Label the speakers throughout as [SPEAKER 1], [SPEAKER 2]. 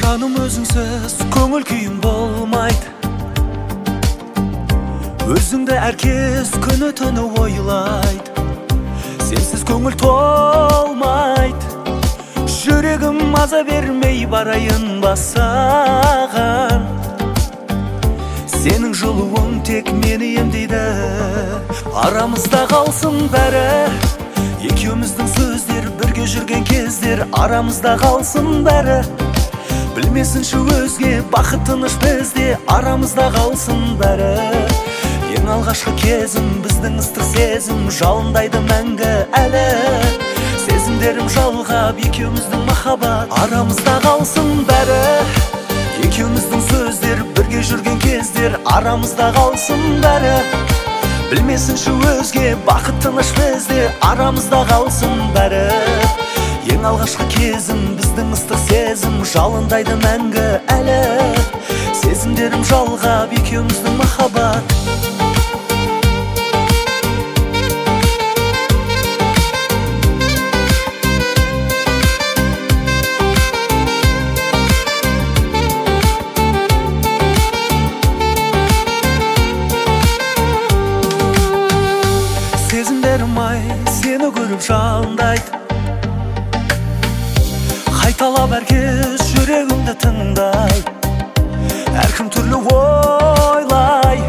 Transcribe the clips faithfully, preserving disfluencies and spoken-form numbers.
[SPEAKER 1] Жаным өзіңсіз көңіл күйім болмайды. Өзіңді әркез күні түні ойлайды. Сенсіз көңіл толмайды. Жүрегім маза бермей барайын басаған. Сенің жылуың тек мені емдейді. Арамызда қалсын бәрі, екеуміздің сөздер, бірге жүрген кездер. Арамызда қалсын бәрі, білмесінші өзге бақыт тыныш бізде. Арамызда қалсын бәрі, ең алғашқы кезім, біздің ыстық сезім жалындайды мәңгі әлі. Сезімдерім жалғап, екеуміздің махаббат. Арамызда қалсын бәрі, екеуміздің сөздер, бірге жүрген кездер. Арамызда қалсын бәрі, білмесінші өзге бақыт тыныш бізде. Арамызда қалсын бәрі, ең алғашқы кезім, біздің ыстық сезім жалындайды мәңгі әлі. Сезімдерім жалғап, екеуміздің махаббат. Сезімдерім ай, сені көріп жалындайды. Қайталап әркез жүрегімді тыңдай. Әркім түрлі ойлай.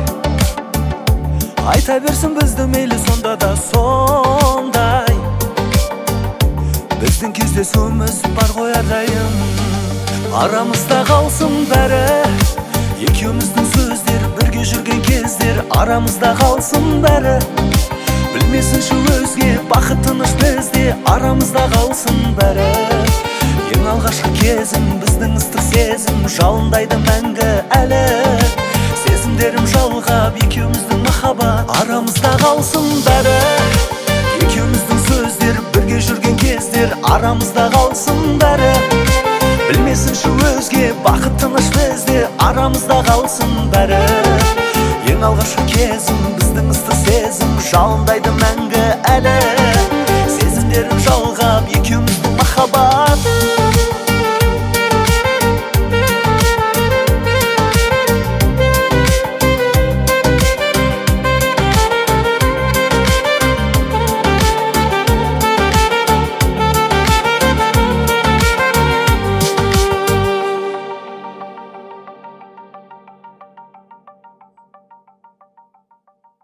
[SPEAKER 1] Айта берсін бізді мейлі сонда да сондай. Біздің кездесуіміз бар ғой әрдайым. Арамызда қалсын бәрі, екеуміздің сөздер, бірге жүрген кездер. Арамызда қалсын бәрі, білмесінші өзге бақыт тыныш бізде. Арамызда қалсын бәрі, ең алғашқы кезім, біздің ыстық сезім жалындайды мәңгі әлі. Сезімдерім жалғап, екеуміздің махаббат. Арамызда қалсын бәрі, екеуміздің сөздер, бірге жүрген кездер. Арамызда қалсын бәрі, білмесінші өзге бақыт тыныш бізде. Арамызда қалсын бәрі, ең алғашқы кезім, біздің ыстық сезім жалындайды мәңгі әлі. Сезімдерім жалғап,